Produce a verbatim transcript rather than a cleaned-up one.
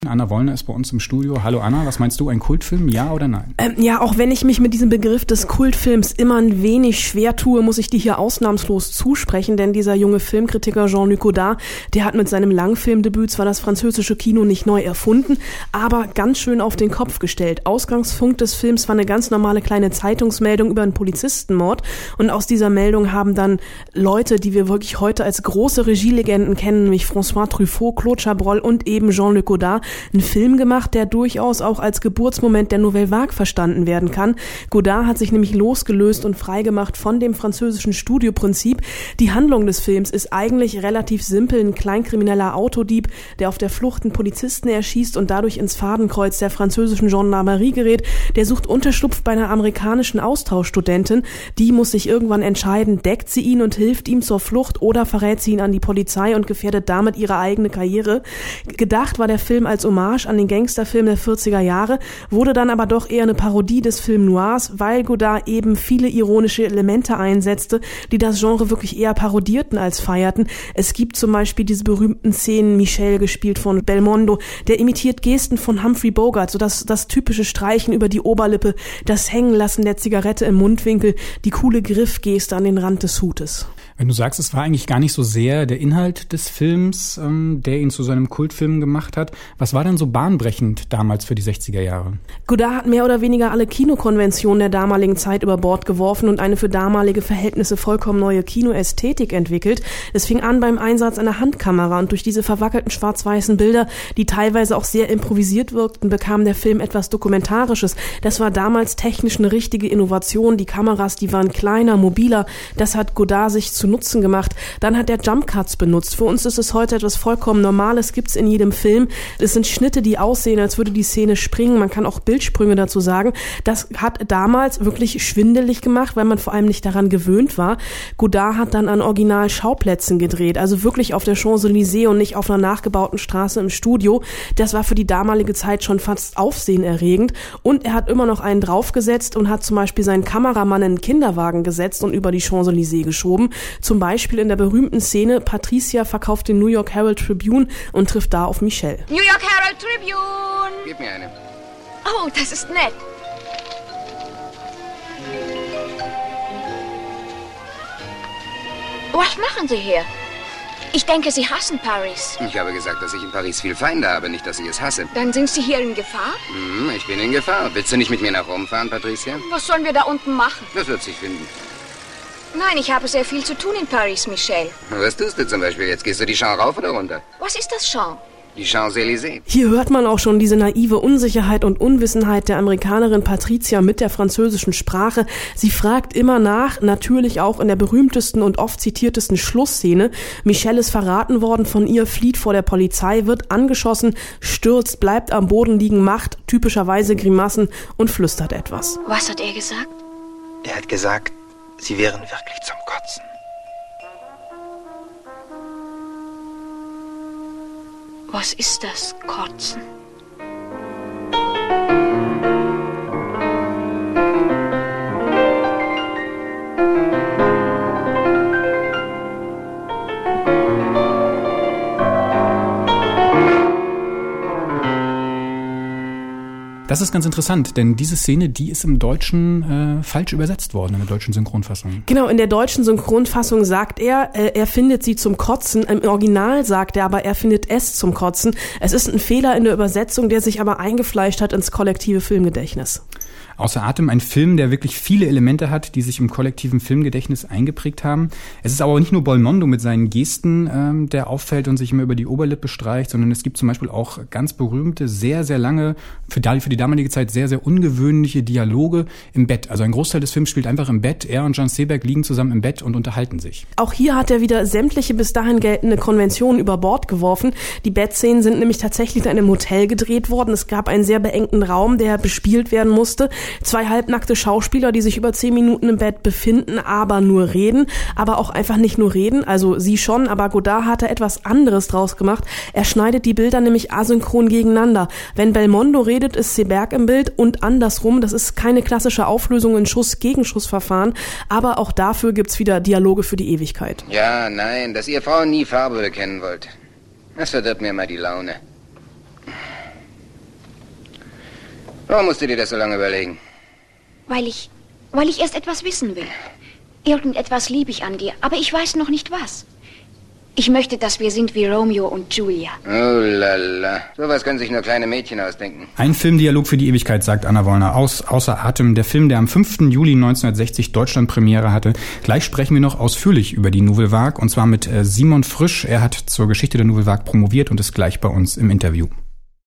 Anna Wollner ist bei uns im Studio. Hallo Anna, was meinst du, ein Kultfilm, ja oder nein? Ähm, ja, auch wenn ich mich mit diesem Begriff des Kultfilms immer ein wenig schwer tue, muss ich dir hier ausnahmslos zusprechen, denn dieser junge Filmkritiker Jean-Luc Godard, der hat mit seinem Langfilmdebüt zwar das französische Kino nicht neu erfunden, aber ganz schön auf den Kopf gestellt. Ausgangspunkt des Films war eine ganz normale kleine Zeitungsmeldung über einen Polizistenmord und aus dieser Meldung haben dann Leute, die wir wirklich heute als große Regielegenden kennen, nämlich François Truffaut, Claude Chabrol und eben Jean-Luc Godard, einen Film gemacht, der durchaus auch als Geburtsmoment der Nouvelle Vague verstanden werden kann. Godard hat sich nämlich losgelöst und freigemacht von dem französischen Studioprinzip. Die Handlung des Films ist eigentlich relativ simpel. Ein kleinkrimineller Autodieb, der auf der Flucht einen Polizisten erschießt und dadurch ins Fadenkreuz der französischen Gendarmerie gerät. Der sucht Unterschlupf bei einer amerikanischen Austauschstudentin. Die muss sich irgendwann entscheiden, deckt sie ihn und hilft ihm zur Flucht oder verrät sie ihn an die Polizei und gefährdet damit ihre eigene Karriere. Gedacht war der Film als Hommage an den Gangsterfilm der vierziger Jahre, wurde dann aber doch eher eine Parodie des Film Noirs, weil Godard eben viele ironische Elemente einsetzte, die das Genre wirklich eher parodierten als feierten. Es gibt zum Beispiel diese berühmten Szenen, Michel, gespielt von Belmondo, der imitiert Gesten von Humphrey Bogart, so das, das typische Streichen über die Oberlippe, das Hängenlassen der Zigarette im Mundwinkel, die coole Griffgeste an den Rand des Hutes. Wenn du sagst, es war eigentlich gar nicht so sehr der Inhalt des Films, ähm, der ihn zu seinem Kultfilm gemacht hat, was war denn so bahnbrechend damals für die sechziger Jahre? Godard hat mehr oder weniger alle Kinokonventionen der damaligen Zeit über Bord geworfen und eine für damalige Verhältnisse vollkommen neue Kinoästhetik entwickelt. Es fing an beim Einsatz einer Handkamera und durch diese verwackelten schwarz-weißen Bilder, die teilweise auch sehr improvisiert wirkten, bekam der Film etwas Dokumentarisches. Das war damals technisch eine richtige Innovation. Die Kameras, die waren kleiner, mobiler. Das hat Godard sich zu Nutzen gemacht. Dann hat er Jump Cuts benutzt. Für uns ist es heute etwas vollkommen Normales, gibt's in jedem Film. Es sind Schnitte, die aussehen, als würde die Szene springen. Man kann auch Bildsprünge dazu sagen. Das hat damals wirklich schwindelig gemacht, weil man vor allem nicht daran gewöhnt war. Godard hat dann an Original-Schauplätzen gedreht, also wirklich auf der Champs-Élysées und nicht auf einer nachgebauten Straße im Studio. Das war für die damalige Zeit schon fast aufsehenerregend. Und er hat immer noch einen draufgesetzt und hat zum Beispiel seinen Kameramann in einen Kinderwagen gesetzt und über die Champs-Élysées geschoben. Zum Beispiel in der berühmten Szene, Patricia verkauft den New York Herald Tribune und trifft da auf Michel. New York Herald Tribune! Gib mir eine. Oh, das ist nett. Was machen Sie hier? Ich denke, Sie hassen Paris. Ich habe gesagt, dass ich in Paris viel Feinde habe, nicht, dass ich es hasse. Dann sind Sie hier in Gefahr? Hm, ich bin in Gefahr. Willst du nicht mit mir nach Rom fahren, Patricia? Was sollen wir da unten machen? Das wird sich finden. Nein, ich habe sehr viel zu tun in Paris, Michel. Was tust du zum Beispiel jetzt? Gehst du die Champs rauf oder runter? Was ist das Champs? Die Champs-Élysées. Hier hört man auch schon diese naive Unsicherheit und Unwissenheit der Amerikanerin Patricia mit der französischen Sprache. Sie fragt immer nach, natürlich auch in der berühmtesten und oft zitiertesten Schlussszene. Michel ist verraten worden von ihr, flieht vor der Polizei, wird angeschossen, stürzt, bleibt am Boden liegen, macht typischerweise Grimassen und flüstert etwas. Was hat er gesagt? Er hat gesagt, Sie wären wirklich zum Kotzen. Was ist das, Kotzen? Das ist ganz interessant, denn diese Szene, die ist im Deutschen äh, falsch übersetzt worden, in der deutschen Synchronfassung. Genau, in der deutschen Synchronfassung sagt er, äh, er findet sie zum Kotzen. Im Original sagt er aber, er findet es zum Kotzen. Es ist ein Fehler in der Übersetzung, der sich aber eingefleischt hat ins kollektive Filmgedächtnis. Außer Atem, ein Film, der wirklich viele Elemente hat, die sich im kollektiven Filmgedächtnis eingeprägt haben. Es ist aber nicht nur Belmondo mit seinen Gesten, ähm, der auffällt und sich immer über die Oberlippe streicht, sondern es gibt zum Beispiel auch ganz berühmte, sehr, sehr lange, für die, für die damalige Zeit sehr, sehr ungewöhnliche Dialoge im Bett. Also ein Großteil des Films spielt einfach im Bett. Er und Jean Seberg liegen zusammen im Bett und unterhalten sich. Auch hier hat er wieder sämtliche bis dahin geltende Konventionen über Bord geworfen. Die Bettszenen sind nämlich tatsächlich in einem Hotel gedreht worden. Es gab einen sehr beengten Raum, der bespielt werden musste. Zwei halbnackte Schauspieler, die sich über zehn Minuten im Bett befinden, aber nur reden, aber auch einfach nicht nur reden, also sie schon, aber Godard hat da etwas anderes draus gemacht. Er schneidet die Bilder nämlich asynchron gegeneinander. Wenn Belmondo redet, ist Seberg im Bild und andersrum. Das ist keine klassische Auflösung in Schuss-Gegenschuss-Verfahren, aber auch dafür gibt's wieder Dialoge für die Ewigkeit. Ja, nein, dass ihr Frauen nie Farbe bekennen wollt. Das verdirbt mir mal die Laune. Warum musst du dir das so lange überlegen? Weil ich, weil ich erst etwas wissen will. Irgendetwas liebe ich an dir, aber ich weiß noch nicht was. Ich möchte, dass wir sind wie Romeo und Julia. Oh lala. Sowas können sich nur kleine Mädchen ausdenken. Ein Filmdialog für die Ewigkeit, sagt Anna Wollner. Aus, außer Atem, der Film, der am fünften Juli neunzehnhundertsechzig Deutschland Premiere hatte. Gleich sprechen wir noch ausführlich über die Nouvelle Vague, und zwar mit Simon Frisch. Er hat zur Geschichte der Nouvelle Vague promoviert und ist gleich bei uns im Interview.